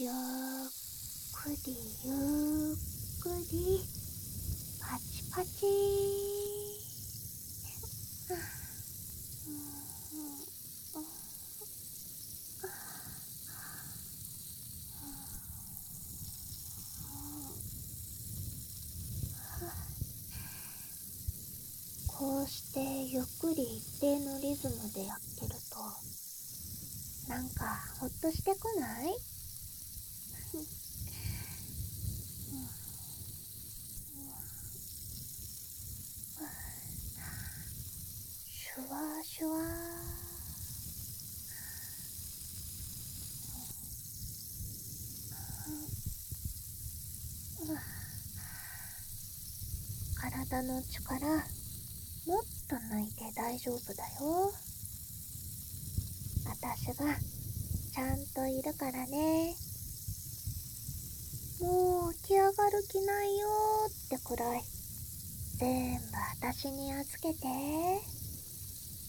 ゆっくりゆっくりパチパチ。こうしてゆっくり一定のリズムでやってると、なんかほっとしてこない？シュワシュワ。体の力もっと抜いて大丈夫だよ。私がちゃんといるからね。もう起き上がる気ないよってくらい全部私に預けて。